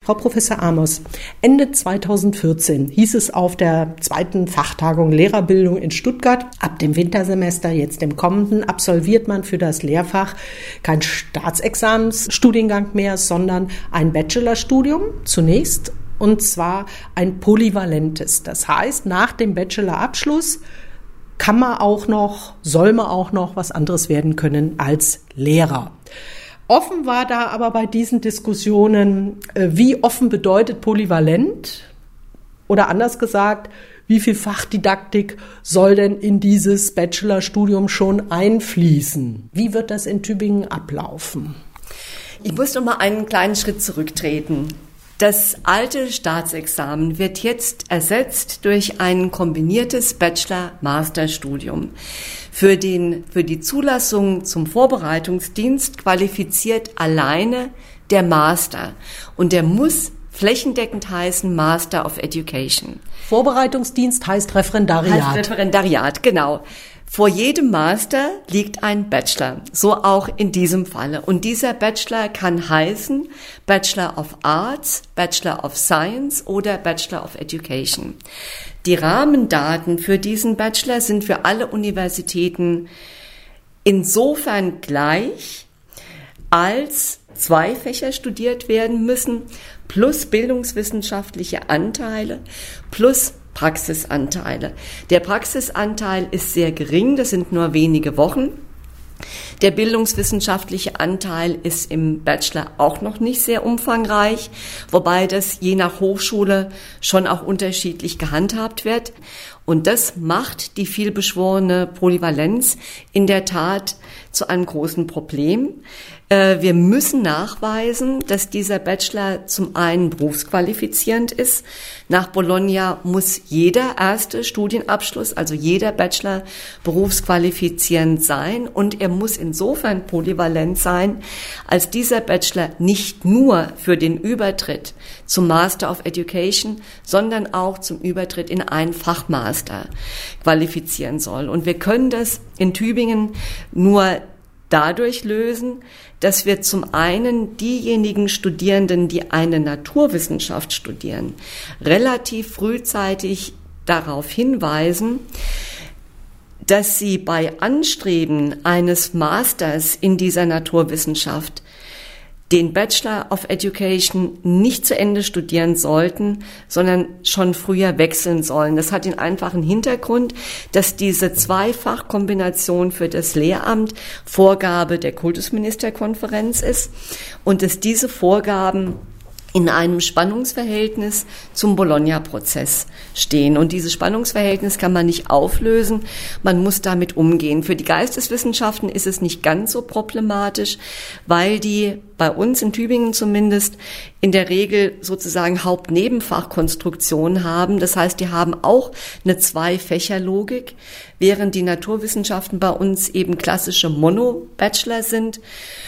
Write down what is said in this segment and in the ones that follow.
Frau Professor Amos, Ende 2014 hieß es auf der 2. Fachtagung Lehrerbildung in Stuttgart, ab dem Wintersemester, jetzt dem kommenden, absolviert man für das Lehrfach kein Staatsexamensstudiengang mehr, sondern ein Bachelorstudium zunächst, und zwar ein polyvalentes. Das heißt, nach dem Bachelorabschluss soll man auch noch was anderes werden können als Lehrer. Offen war da aber bei diesen Diskussionen, wie offen bedeutet polyvalent? Oder anders gesagt, wie viel Fachdidaktik soll denn in dieses Bachelorstudium schon einfließen? Wie wird das in Tübingen ablaufen? Ich muss noch mal einen kleinen Schritt zurücktreten. Das alte Staatsexamen wird jetzt ersetzt durch ein kombiniertes Bachelor-Master-Studium. Für die Zulassung zum Vorbereitungsdienst qualifiziert alleine der Master. Und der muss flächendeckend heißen Master of Education. Vorbereitungsdienst heißt Referendariat. Heißt Referendariat, genau. Vor jedem Master liegt ein Bachelor, so auch in diesem Falle. Und dieser Bachelor kann heißen Bachelor of Arts, Bachelor of Science oder Bachelor of Education. Die Rahmendaten für diesen Bachelor sind für alle Universitäten insofern gleich, als 2 Fächer studiert werden müssen, plus bildungswissenschaftliche Anteile, plus Praxisanteile. Der Praxisanteil ist sehr gering, das sind nur wenige Wochen. Der bildungswissenschaftliche Anteil ist im Bachelor auch noch nicht sehr umfangreich, wobei das je nach Hochschule schon auch unterschiedlich gehandhabt wird. Und das macht die vielbeschworene Polyvalenz in der Tat zu einem großen Problem. Wir müssen nachweisen, dass dieser Bachelor zum einen berufsqualifizierend ist. Nach Bologna muss jeder erste Studienabschluss, also jeder Bachelor, berufsqualifizierend sein, und er muss insofern polyvalent sein, als dieser Bachelor nicht nur für den Übertritt zum Master of Education, sondern auch zum Übertritt in einen Fachmaster qualifizieren soll. Und wir können das in Tübingen nur dadurch lösen, dass wir zum einen diejenigen Studierenden, die eine Naturwissenschaft studieren, relativ frühzeitig darauf hinweisen, dass sie bei Anstreben eines Masters in dieser Naturwissenschaft den Bachelor of Education nicht zu Ende studieren sollten, sondern schon früher wechseln sollen. Das hat den einfachen Hintergrund, dass diese Zweifachkombination für das Lehramt Vorgabe der Kultusministerkonferenz ist und dass diese Vorgaben in einem Spannungsverhältnis zum Bologna-Prozess stehen. Und dieses Spannungsverhältnis kann man nicht auflösen, man muss damit umgehen. Für die Geisteswissenschaften ist es nicht ganz so problematisch, weil die bei uns in Tübingen zumindest in der Regel sozusagen Hauptnebenfachkonstruktion haben. Das heißt, die haben auch eine Zwei-Fächer-Logik, während die Naturwissenschaften bei uns eben klassische Mono-Bachelor sind.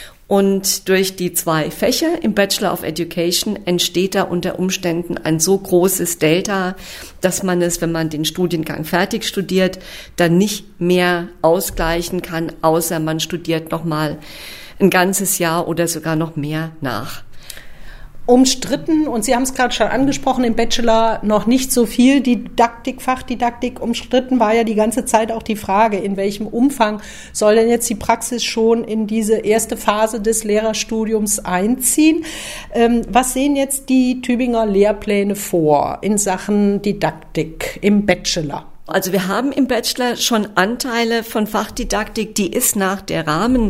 Und durch die 2 Fächer im Bachelor of Education entsteht da unter Umständen ein so großes Delta, dass man es, wenn man den Studiengang fertig studiert, dann nicht mehr ausgleichen kann, außer man studiert nochmal ein ganzes Jahr oder sogar noch mehr nach. Umstritten, und Sie haben es gerade schon angesprochen, im Bachelor noch nicht so viel Fachdidaktik. Umstritten war ja die ganze Zeit auch die Frage, in welchem Umfang soll denn jetzt die Praxis schon in diese erste Phase des Lehrerstudiums einziehen? Was sehen jetzt die Tübinger Lehrpläne vor in Sachen Didaktik im Bachelor? Also wir haben im Bachelor schon Anteile von Fachdidaktik, die ist nach der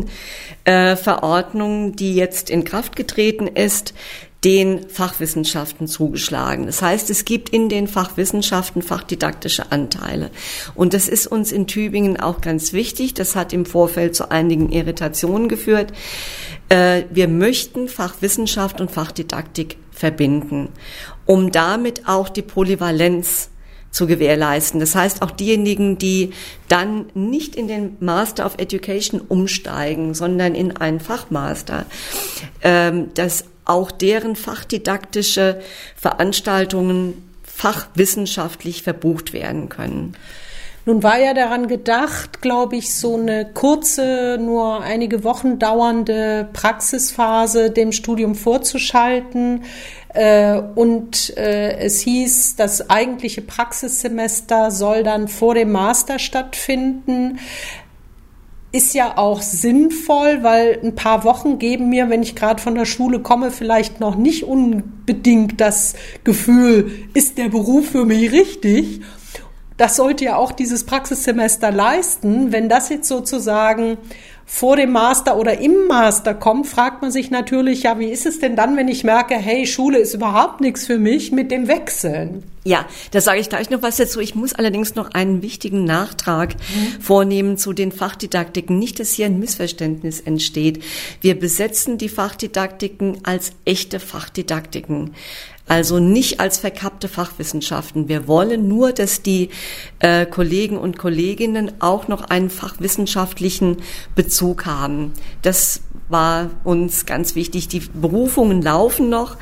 Rahmenverordnung, die jetzt in Kraft getreten ist, den Fachwissenschaften zugeschlagen. Das heißt, es gibt in den Fachwissenschaften fachdidaktische Anteile. Und das ist uns in Tübingen auch ganz wichtig. Das hat im Vorfeld zu einigen Irritationen geführt. Wir möchten Fachwissenschaft und Fachdidaktik verbinden, um damit auch die Polyvalenz zu gewährleisten. Das heißt, auch diejenigen, die dann nicht in den Master of Education umsteigen, sondern in einen Fachmaster, dass auch deren fachdidaktische Veranstaltungen fachwissenschaftlich verbucht werden können. Nun war ja daran gedacht, glaube ich, so eine kurze, nur einige Wochen dauernde Praxisphase dem Studium vorzuschalten. Es hieß, das eigentliche Praxissemester soll dann vor dem Master stattfinden. Ist ja auch sinnvoll, weil ein paar Wochen geben mir, wenn ich gerade von der Schule komme, vielleicht noch nicht unbedingt das Gefühl, ist der Beruf für mich richtig? Das sollte ja auch dieses Praxissemester leisten. Wenn das jetzt sozusagen vor dem Master oder im Master kommt, fragt man sich natürlich, ja, wie ist es denn dann, wenn ich merke, hey, Schule ist überhaupt nichts für mich, mit dem Wechseln? Ja, da sage ich gleich noch was dazu. Ich muss allerdings noch einen wichtigen Nachtrag vornehmen zu den Fachdidaktiken. Nicht, dass hier ein Missverständnis entsteht. Wir besetzen die Fachdidaktiken als echte Fachdidaktiken. Also nicht als verkappte Fachwissenschaften. Wir wollen nur, dass die Kollegen und Kolleginnen auch noch einen fachwissenschaftlichen Bezug haben. Das war uns ganz wichtig. Die Berufungen laufen noch.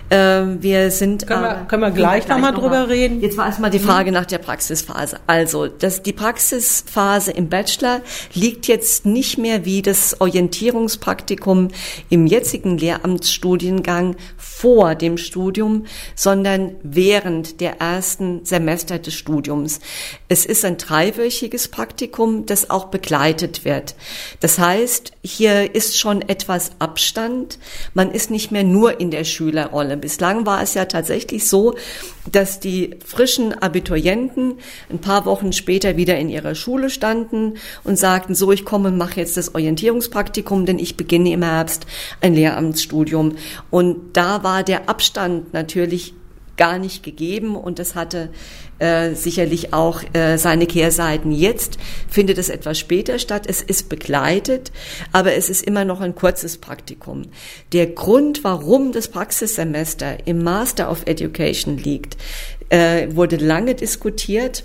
Wir sind können wir gleich nochmal drüber reden. Jetzt war erstmal die Frage nach der Praxisphase. Also, die Praxisphase im Bachelor liegt jetzt nicht mehr wie das Orientierungspraktikum im jetzigen Lehramtsstudiengang vor dem Studium, sondern während der ersten Semester des Studiums. Es ist ein 3-wöchiges Praktikum, das auch begleitet wird. Das heißt, hier ist schon etwas Abstand. Man ist nicht mehr nur in der Schülerrolle. Bislang war es ja tatsächlich so, dass die frischen Abiturienten ein paar Wochen später wieder in ihrer Schule standen und sagten, so, ich komme und mache jetzt das Orientierungspraktikum, denn ich beginne im Herbst ein Lehramtsstudium. Und da war der Abstand natürlich gar nicht gegeben und das hatte sicherlich auch seine Kehrseiten. Jetzt findet es etwas später statt. Es ist begleitet, aber es ist immer noch ein kurzes Praktikum. Der Grund, warum das Praxissemester im Master of Education liegt, wurde lange diskutiert.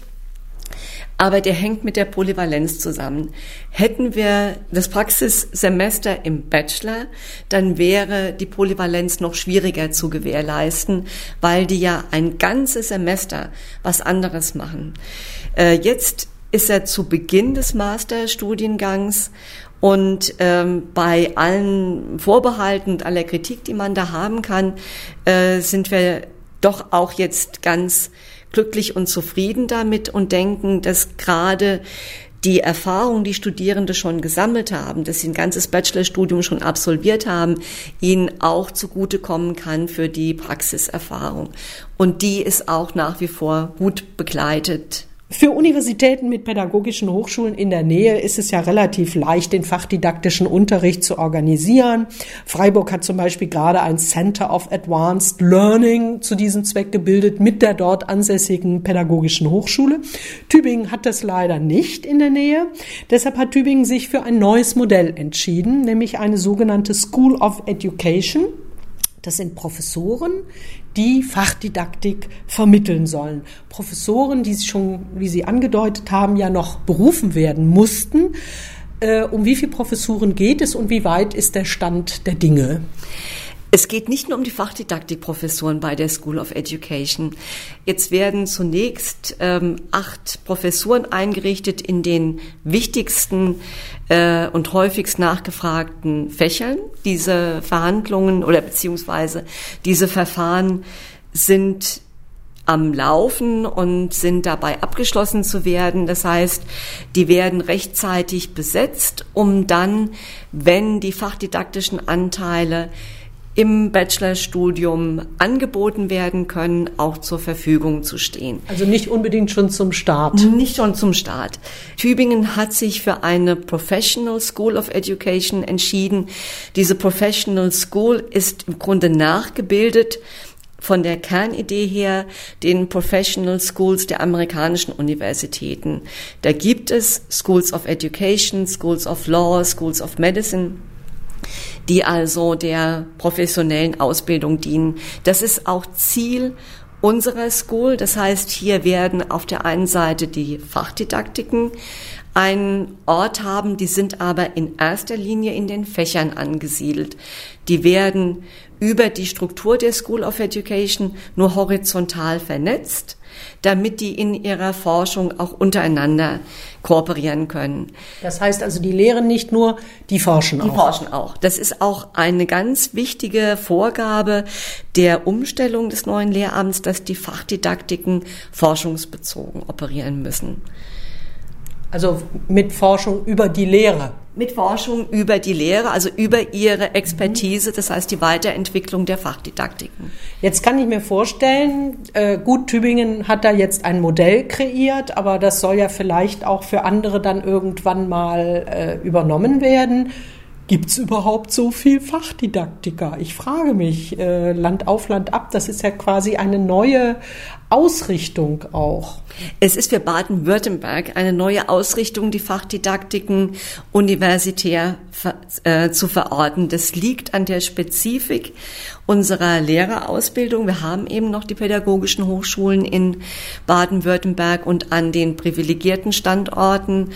Aber der hängt mit der Polyvalenz zusammen. Hätten wir das Praxissemester im Bachelor, dann wäre die Polyvalenz noch schwieriger zu gewährleisten, weil die ja ein ganzes Semester was anderes machen. Jetzt ist er zu Beginn des Masterstudiengangs und bei allen Vorbehalten und aller Kritik, die man da haben kann, sind wir doch auch jetzt ganz glücklich und zufrieden damit und denken, dass gerade die Erfahrung, die Studierende schon gesammelt haben, dass sie ein ganzes Bachelorstudium schon absolviert haben, ihnen auch zugutekommen kann für die Praxiserfahrung. Und die ist auch nach wie vor gut begleitet. Für Universitäten mit pädagogischen Hochschulen in der Nähe ist es ja relativ leicht, den fachdidaktischen Unterricht zu organisieren. Freiburg hat zum Beispiel gerade ein Center of Advanced Learning zu diesem Zweck gebildet mit der dort ansässigen pädagogischen Hochschule. Tübingen hat das leider nicht in der Nähe. Deshalb hat Tübingen sich für ein neues Modell entschieden, nämlich eine sogenannte School of Education. Das sind Professoren, die Fachdidaktik vermitteln sollen. Professoren, die schon, wie Sie angedeutet haben, ja noch berufen werden mussten. Um wie viele Professuren geht es und wie weit ist der Stand der Dinge? Es geht nicht nur um die Fachdidaktikprofessuren bei der School of Education. Jetzt werden zunächst 8 Professuren eingerichtet in den wichtigsten und häufigst nachgefragten Fächern. Diese Verhandlungen oder beziehungsweise diese Verfahren sind am Laufen und sind dabei abgeschlossen zu werden. Das heißt, die werden rechtzeitig besetzt, um dann, wenn die fachdidaktischen Anteile im Bachelorstudium angeboten werden können, auch zur Verfügung zu stehen. Also nicht unbedingt schon zum Start. Nicht schon zum Start. Tübingen hat sich für eine Professional School of Education entschieden. Diese Professional School ist im Grunde nachgebildet von der Kernidee her den Professional Schools der amerikanischen Universitäten. Da gibt es Schools of Education, Schools of Law, Schools of Medicine, die also der professionellen Ausbildung dienen. Das ist auch Ziel unserer School. Das heißt, hier werden auf der einen Seite die Fachdidaktiken einen Ort haben, die sind aber in erster Linie in den Fächern angesiedelt. Die werden über die Struktur der School of Education nur horizontal vernetzt, damit die in ihrer Forschung auch untereinander kooperieren können. Das heißt also, die lehren nicht nur, die forschen auch. Die forschen auch. Das ist auch eine ganz wichtige Vorgabe der Umstellung des neuen Lehramts, dass die Fachdidaktiken forschungsbezogen operieren müssen. Also mit Forschung über die Lehre. Mit Forschung über die Lehre, also über ihre Expertise, das heißt die Weiterentwicklung der Fachdidaktiken. Jetzt kann ich mir vorstellen, gut, Tübingen hat da jetzt ein Modell kreiert, aber das soll ja vielleicht auch für andere dann irgendwann mal übernommen werden. Gibt es überhaupt so viel Fachdidaktiker? Ich frage mich, Land auf, Land ab, das ist ja quasi eine neue Ausrichtung auch. Es ist für Baden-Württemberg eine neue Ausrichtung, die Fachdidaktiken universitär zu verorten. Das liegt an der Spezifik unserer Lehrerausbildung. Wir haben eben noch die pädagogischen Hochschulen in Baden-Württemberg und an den privilegierten Standorten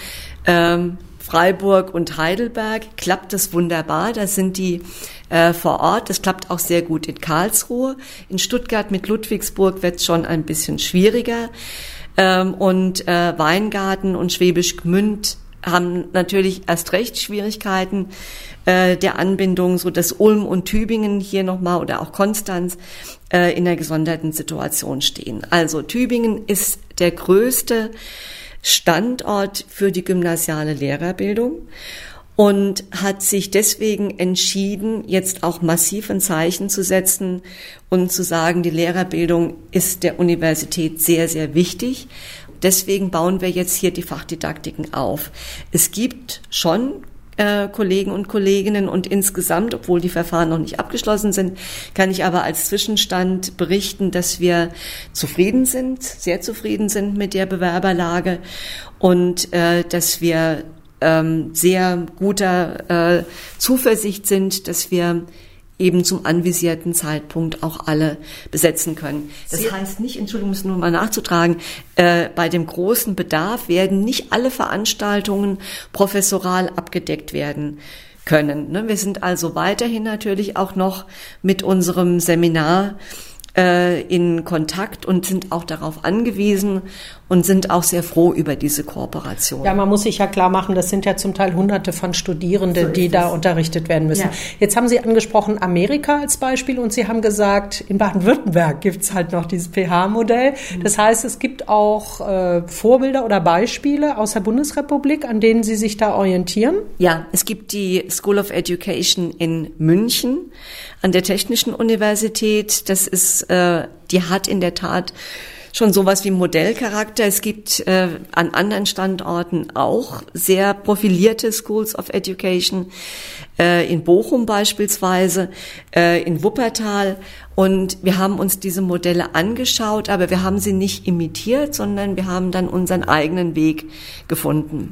Freiburg und Heidelberg klappt es wunderbar, da sind die vor Ort. Das klappt auch sehr gut in Karlsruhe. In Stuttgart mit Ludwigsburg wird es schon ein bisschen schwieriger. Und Weingarten und Schwäbisch Gmünd haben natürlich erst recht Schwierigkeiten der Anbindung, so dass Ulm und Tübingen hier nochmal oder auch Konstanz in einer gesonderten Situation stehen. Also Tübingen ist der größte Standort für die gymnasiale Lehrerbildung und hat sich deswegen entschieden, jetzt auch massiv ein Zeichen zu setzen und zu sagen, die Lehrerbildung ist der Universität sehr, sehr wichtig. Deswegen bauen wir jetzt hier die Fachdidaktiken auf. Es gibt schon Kollegen und Kolleginnen und insgesamt, obwohl die Verfahren noch nicht abgeschlossen sind, kann ich aber als Zwischenstand berichten, dass wir zufrieden sind, sehr zufrieden sind mit der Bewerberlage und dass wir sehr guter Zuversicht sind, dass wir eben zum anvisierten Zeitpunkt auch alle besetzen können. Das heißt nicht, Entschuldigung, muss nur mal nachzutragen, bei dem großen Bedarf werden nicht alle Veranstaltungen professoral abgedeckt werden können. Wir sind also weiterhin natürlich auch noch mit unserem Seminar in Kontakt und sind auch darauf angewiesen und sind auch sehr froh über diese Kooperation. Ja, man muss sich ja klar machen, das sind ja zum Teil Hunderte von Studierenden, so die da unterrichtet werden müssen. Ja. Jetzt haben Sie angesprochen Amerika als Beispiel und Sie haben gesagt, in Baden-Württemberg gibt's halt noch dieses PH-Modell. Das heißt, es gibt auch Vorbilder oder Beispiele aus der Bundesrepublik, an denen Sie sich da orientieren? Ja, es gibt die School of Education in München an der Technischen Universität. Das ist, die hat in der Tat schon sowas wie Modellcharakter. Es gibt an anderen Standorten auch sehr profilierte Schools of Education, in Bochum beispielsweise, in Wuppertal. Und wir haben uns diese Modelle angeschaut, aber wir haben sie nicht imitiert, sondern wir haben dann unseren eigenen Weg gefunden.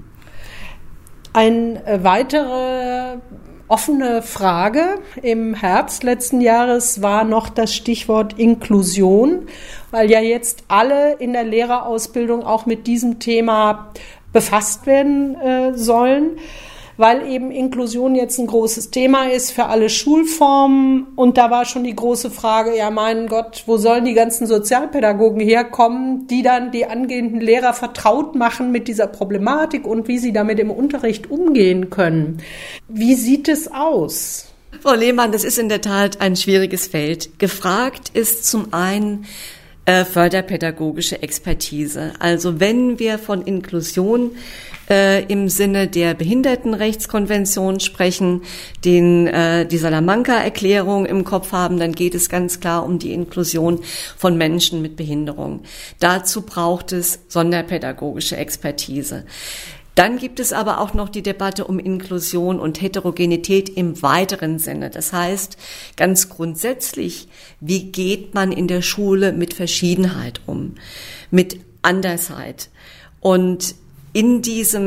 Ein weitere offene Frage im Herbst letzten Jahres war noch das Stichwort Inklusion, weil ja jetzt alle in der Lehrerausbildung auch mit diesem Thema befasst werden sollen, weil eben Inklusion jetzt ein großes Thema ist für alle Schulformen. Und da war schon die große Frage, ja mein Gott, wo sollen die ganzen Sozialpädagogen herkommen, die dann die angehenden Lehrer vertraut machen mit dieser Problematik und wie sie damit im Unterricht umgehen können. Wie sieht es aus? Frau Lehmann, das ist in der Tat ein schwieriges Feld. Gefragt ist zum einen förderpädagogische Expertise. Also wenn wir von Inklusion im Sinne der Behindertenrechtskonvention sprechen, die Salamanca-Erklärung im Kopf haben, dann geht es ganz klar um die Inklusion von Menschen mit Behinderung. Dazu braucht es sonderpädagogische Expertise. Dann gibt es aber auch noch die Debatte um Inklusion und Heterogenität im weiteren Sinne. Das heißt, ganz grundsätzlich, wie geht man in der Schule mit Verschiedenheit um, mit Andersheit? Und in diesem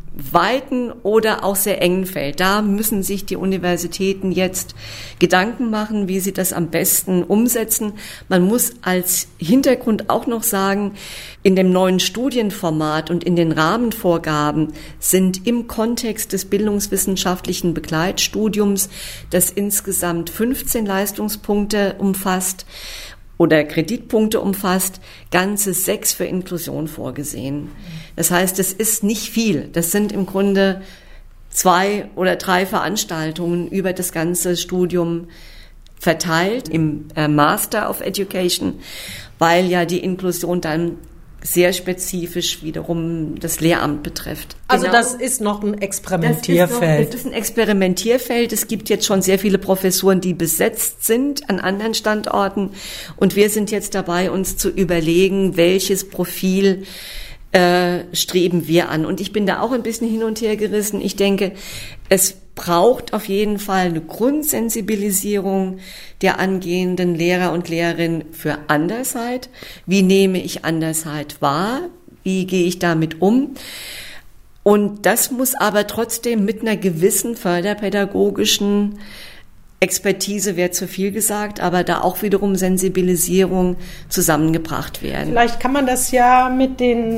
weiten oder auch sehr engen Feld. Da müssen sich die Universitäten jetzt Gedanken machen, wie sie das am besten umsetzen. Man muss als Hintergrund auch noch sagen, in dem neuen Studienformat und in den Rahmenvorgaben sind im Kontext des bildungswissenschaftlichen Begleitstudiums, das insgesamt 15 Leistungspunkte umfasst, oder Kreditpunkte umfasst, ganze 6 für Inklusion vorgesehen. Das heißt, es ist nicht viel. Das sind im Grunde 2 oder 3 Veranstaltungen über das ganze Studium verteilt im Master of Education, weil ja die Inklusion dann sehr spezifisch wiederum das Lehramt betrifft. Also genau. Das ist noch ein Experimentierfeld. Das ist ein Experimentierfeld. Es gibt jetzt schon sehr viele Professuren, die besetzt sind an anderen Standorten. Und wir sind jetzt dabei, uns zu überlegen, welches Profil streben wir an. Und ich bin da auch ein bisschen hin und her gerissen. Ich denke, es braucht auf jeden Fall eine Grundsensibilisierung der angehenden Lehrer und Lehrerinnen für Andersheit. Wie nehme ich Andersheit wahr? Wie gehe ich damit um? Und das muss aber trotzdem mit einer gewissen förderpädagogischen Expertise, wäre zu viel gesagt, aber da auch wiederum Sensibilisierung zusammengebracht werden. Vielleicht kann man das ja mit den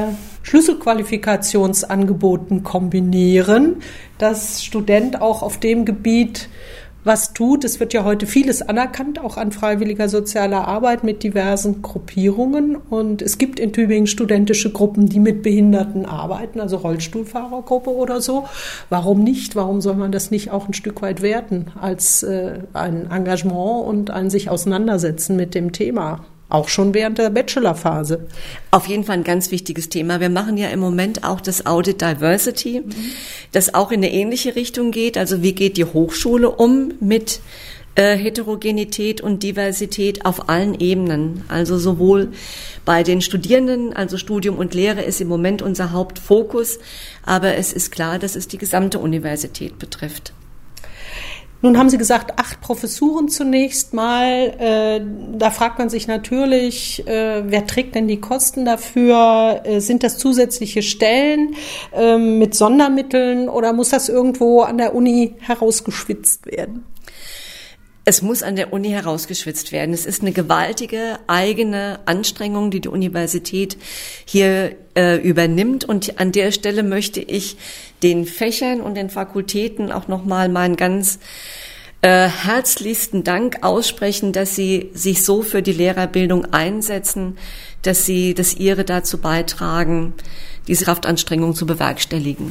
Schlüsselqualifikationsangeboten kombinieren, dass Student auch auf dem Gebiet was tut. Es wird ja heute vieles anerkannt, auch an freiwilliger sozialer Arbeit mit diversen Gruppierungen. Und es gibt in Tübingen studentische Gruppen, die mit Behinderten arbeiten, also Rollstuhlfahrergruppe oder so. Warum nicht? Warum soll man das nicht auch ein Stück weit werten als ein Engagement und ein sich auseinandersetzen mit dem Thema? Auch schon während der Bachelorphase. Auf jeden Fall ein ganz wichtiges Thema. Wir machen ja im Moment auch das Audit Diversity, das auch in eine ähnliche Richtung geht. Also wie geht die Hochschule um mit Heterogenität und Diversität auf allen Ebenen? Also sowohl bei den Studierenden, also Studium und Lehre ist im Moment unser Hauptfokus. Aber es ist klar, dass es die gesamte Universität betrifft. Nun haben Sie gesagt, 8 Professuren zunächst mal. Da fragt man sich natürlich, wer trägt denn die Kosten dafür? Sind das zusätzliche Stellen mit Sondermitteln oder muss das irgendwo an der Uni herausgeschwitzt werden? Es muss an der Uni herausgeschwitzt werden. Es ist eine gewaltige eigene Anstrengung, die die Universität hier übernimmt. Und an der Stelle möchte ich den Fächern und den Fakultäten auch nochmal meinen ganz herzlichsten Dank aussprechen, dass sie sich so für die Lehrerbildung einsetzen, dass sie das ihre dazu beitragen, diese Kraftanstrengung zu bewerkstelligen.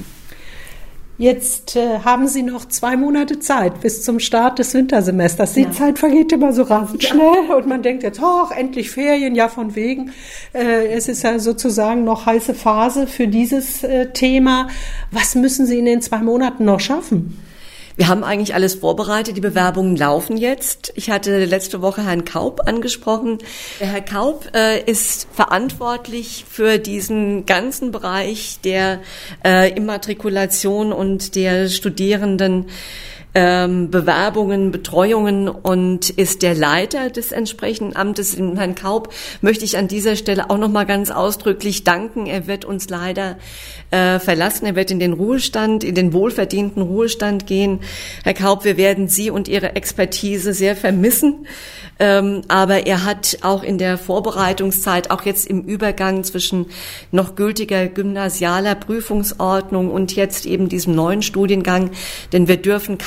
Jetzt haben Sie noch 2 Monate Zeit bis zum Start des Wintersemesters. Die Zeit vergeht immer so rasend schnell und man denkt jetzt, endlich Ferien, ja von wegen. Es ist ja sozusagen noch heiße Phase für dieses Thema. Was müssen Sie in den 2 Monaten noch schaffen? Wir haben eigentlich alles vorbereitet. Die Bewerbungen laufen jetzt. Ich hatte letzte Woche Herrn Kaup angesprochen. Der Herr Kaup ist verantwortlich für diesen ganzen Bereich der Immatrikulation und der Studierenden Bewerbungen, Betreuungen und ist der Leiter des entsprechenden Amtes. Herrn Kaup möchte ich an dieser Stelle auch noch mal ganz ausdrücklich danken. Er wird uns leider verlassen. Er wird in den Ruhestand, in den wohlverdienten Ruhestand gehen. Herr Kaup, wir werden Sie und Ihre Expertise sehr vermissen. Aber er hat auch in der Vorbereitungszeit, auch jetzt im Übergang zwischen noch gültiger gymnasialer Prüfungsordnung und jetzt eben diesem neuen Studiengang, denn wir dürfen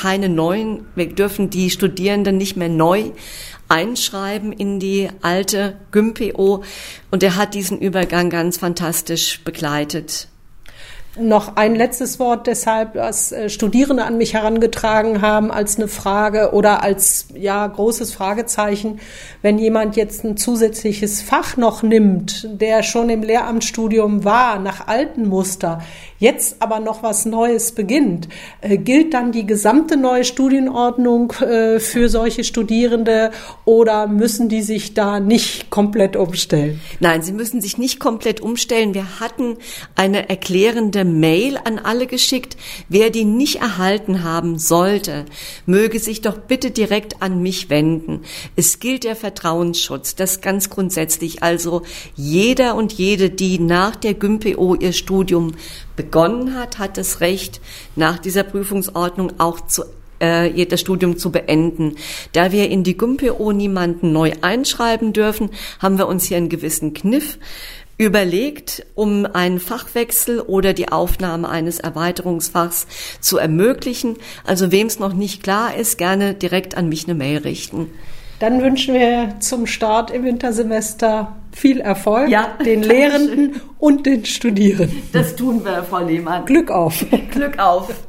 die Studierenden nicht mehr neu einschreiben in die alte GymPO und er hat diesen Übergang ganz fantastisch begleitet. Noch ein letztes Wort deshalb, was Studierende an mich herangetragen haben als eine Frage oder als großes Fragezeichen, wenn jemand jetzt ein zusätzliches Fach noch nimmt, der schon im Lehramtsstudium war, nach alten Muster, jetzt aber noch was Neues beginnt, gilt dann die gesamte neue Studienordnung für solche Studierende oder müssen die sich da nicht komplett umstellen? Nein, sie müssen sich nicht komplett umstellen. Wir hatten eine erklärende entsprechende Mail an alle geschickt. Wer die nicht erhalten haben sollte, möge sich doch bitte direkt an mich wenden. Es gilt der Vertrauensschutz, das ganz grundsätzlich. Also jeder und jede, die nach der GymPO ihr Studium begonnen hat, hat das Recht, nach dieser Prüfungsordnung auch das Studium zu beenden. Da wir in die GymPO niemanden neu einschreiben dürfen, haben wir uns hier einen gewissen Kniff überlegt, um einen Fachwechsel oder die Aufnahme eines Erweiterungsfachs zu ermöglichen. Also wem es noch nicht klar ist, gerne direkt an mich eine Mail richten. Dann wünschen wir zum Start im Wintersemester viel Erfolg, den Lehrenden und den Studierenden. Das tun wir, Frau Lehmann. Glück auf. Glück auf.